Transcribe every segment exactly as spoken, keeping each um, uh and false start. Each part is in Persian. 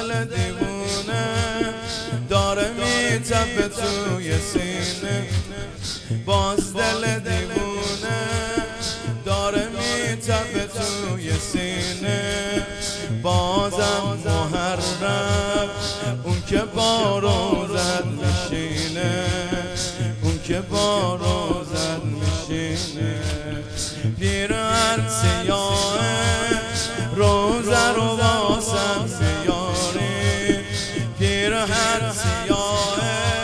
دل دیوونه داره میتپه توی سینه، باز دل دیوونه داره میتپه توی سینه. بازم محرم اون که با روزت میشینه، اون که با روزت میشینه. پیرهن سیاه روزه رو واسم بیاری، پیرهن سیاه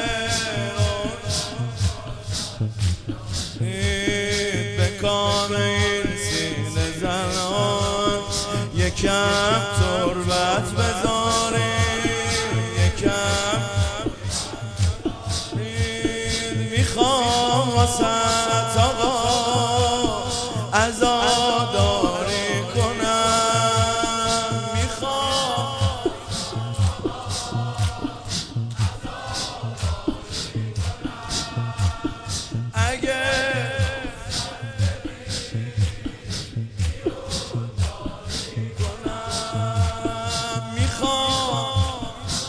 به کام این سینه زنان یکم تربت بذاری، یکم میخوام واسه آقا عزاداری کنم، میخوام اگه کنم، میخوام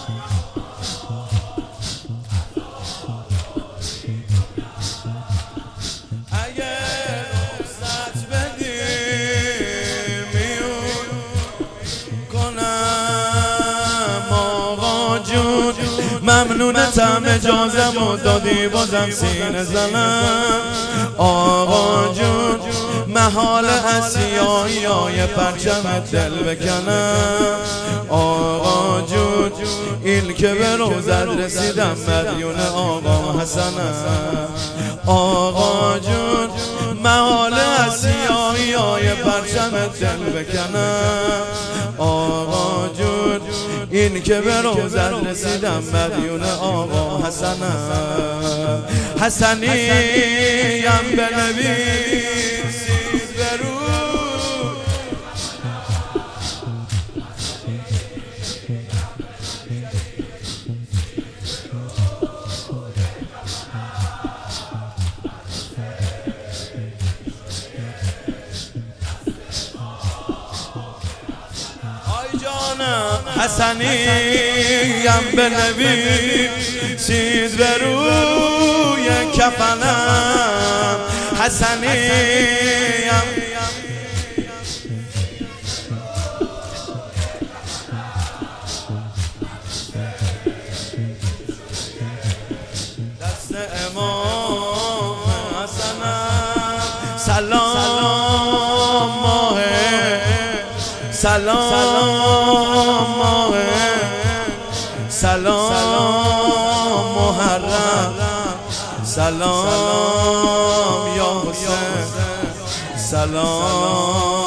اگه رخصت بدی میون کنم. آقا جون ممنونتم اجازه‌مو دادی بازم سینه زنم. آقا جون محال از سیاهی‌های پرچم دل بکنم. آقا جون این که به روزت رسیدم مدیون آقا حسنم. آقا جون محال از سیاهی‌های پرچم دل بکنم. آقا جون این که به روزت رسیدم مدیون آقا حسنم. حسنیم بنویسید برو حسنیم بنویسید به روی کفنم. حسنیم دست امام حسنم. سلام ماه سلام ماه سلام محرم سلام یا حسین سلام